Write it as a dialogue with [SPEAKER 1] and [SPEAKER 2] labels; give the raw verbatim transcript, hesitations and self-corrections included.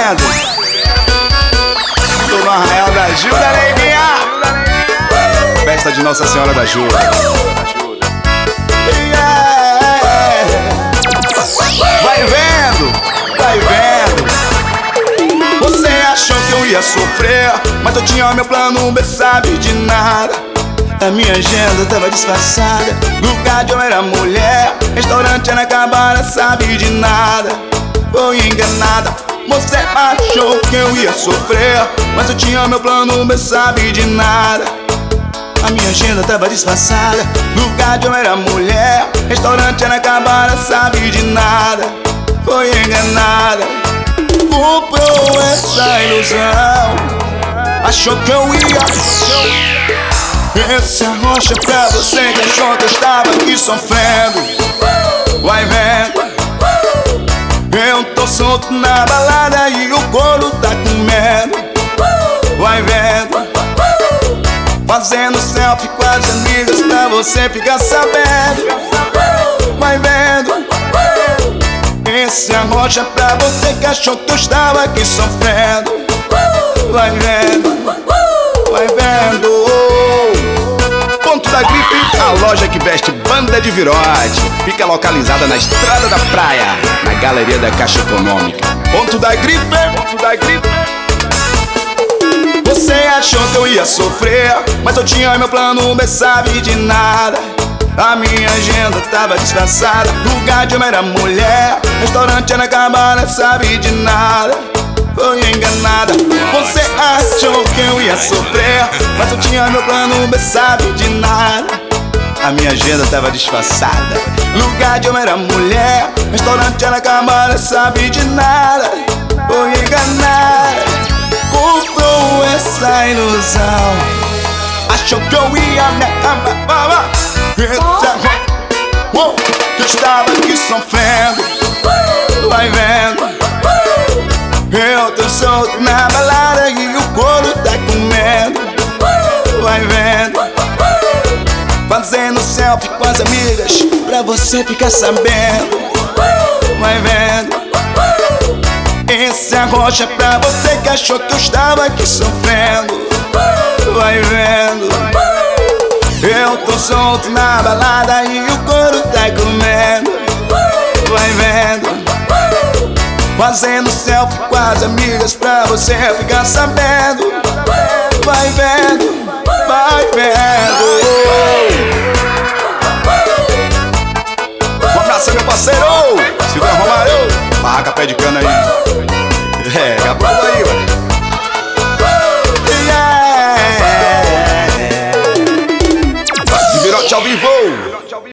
[SPEAKER 1] vendo? Tô no Arraial da Ajuda, neguinha. Festa de Nossa Senhora da Ajuda. Yeah. Vai vendo, vai vendo. Você achou que eu ia sofrer, mas eu tinha meu plano B, sabe de nada. A minha agenda tava disfarçada, lugar de eu era mulher, restaurante era cabana, sabe de nada. Foi enganada. Você achou que eu ia sofrer, mas eu tinha meu plano B, sabe de nada. A minha agenda tava disfarçada, lugar de eu era mulher, restaurante era cabana, sabe de nada. Foi enganada. Comprou essa ilusão, achou que eu ia. Esse arrocha pra você que achou que eu estava aqui sofrendo. Vai vendo, eu tô solto na balada e o couro tá comendo. Vai vendo, fazendo selfie com as amigas pra você ficar sabendo. Vai vendo, esse arrocha pra você que achou que eu estava aqui sofrendo. Vai vendo, vai vendo. Ponto da Grife, a loja que veste banda de virote. Fica localizada na Estrada da Praia, na Galeria da Caixa Econômica. Ponto da Grife, ponto da Grife. Você achou que eu ia sofrer, mas eu tinha meu plano B, sabe de nada. A minha agenda tava disfarçada, lugar de eu era mulher, restaurante era cabana, sabe de nada. Foi enganada. Você achou que eu ia sofrer, mas eu tinha meu plano B, sabe de nada. A minha agenda tava disfarçada, lugar de eu era mulher, restaurante era cabana, sabe de nada. Foi enganada. Comprou essa ilusão, achou que eu ia me acabar. Oh, que eu estava aqui sofrendo. Vai vendo, eu tô solto na balada e o couro tá comendo. Vai vendo, fazendo selfie com as amigas pra você ficar sabendo. Vai vendo, esse arrocha pra você que achou que eu estava aqui sofrendo. Vai vendo, eu tô solto na balada e o couro tá comendo. Vai vendo, fazendo selfie com as amigas pra você ficar sabendo. Vai vendo, vai vendo. Um abraço, meu parceiro Silvio Romário, barraca pé de cana aí. É, acabou aí, ué. Yeah. De virote ao vivo.